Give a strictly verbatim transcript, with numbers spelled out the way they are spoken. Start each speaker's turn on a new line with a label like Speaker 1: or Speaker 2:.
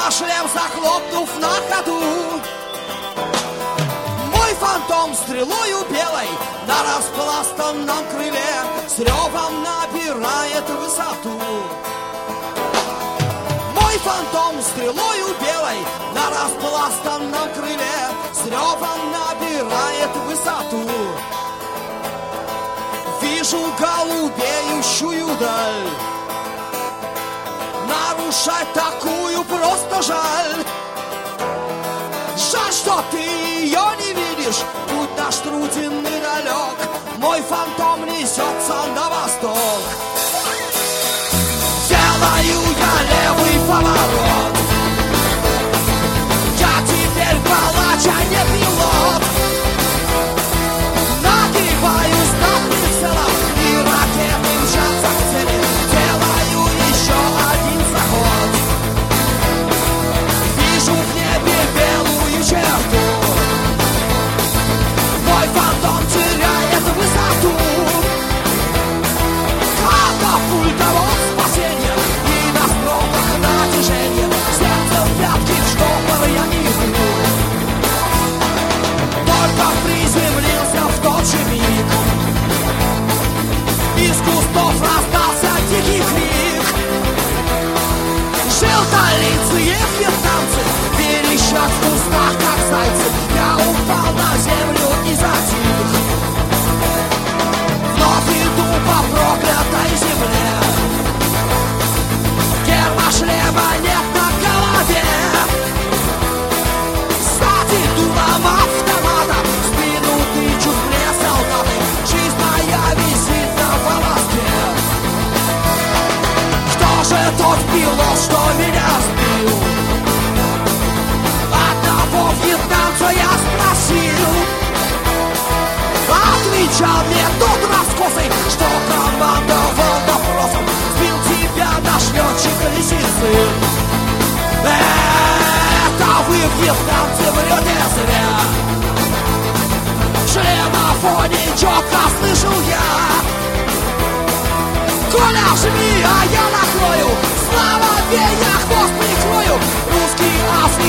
Speaker 1: Гермошлем захлопнув на ходу, мой фантом стрелою белой на распластанном крыле с ревом набирает высоту. Мой фантом стрелою белой на распластанном крыле с ревом набирает высоту. Вижу голубеющую даль, нарушать такую просто жаль. Жаль, что ты ее не видишь, путь наш труден и далек, мой фантом несется на восток. Делаю я левый поворот, я теперь палач, а не пилот. Нагибаюсь над прицелом, и ракеты мчатся к цели. Делаю еще один заход, вижу в небе белую черту, мой фантом теряет высоту. Катапульта вот спасение, и на строках натяжение, сердце в пятки, в штопор я не иду. Только приземлился в тот же миг, из кустов раздался дикий крик. Желтолицые вьетнамцы верещат в кустах, как зайцы. Я упал на землю и затих, вновь иду по проклятой земле. Гермошлема нет на голове, сзади дулом автомата в спину тычут мне солдаты. Жизнь моя висит на волоске. Кто же тот пилот, что меня сбил? Одного вьетнамца я спросил, отвечал мне тот раскосый, что командовал допросом. Сбил тебя наш летчик лисицы. Это вы, вьетнамцы, врете зря. В шлемофоне четко слышал я: Коля, жми, а я накрою, слава, я хвост прикрою. Русский африканский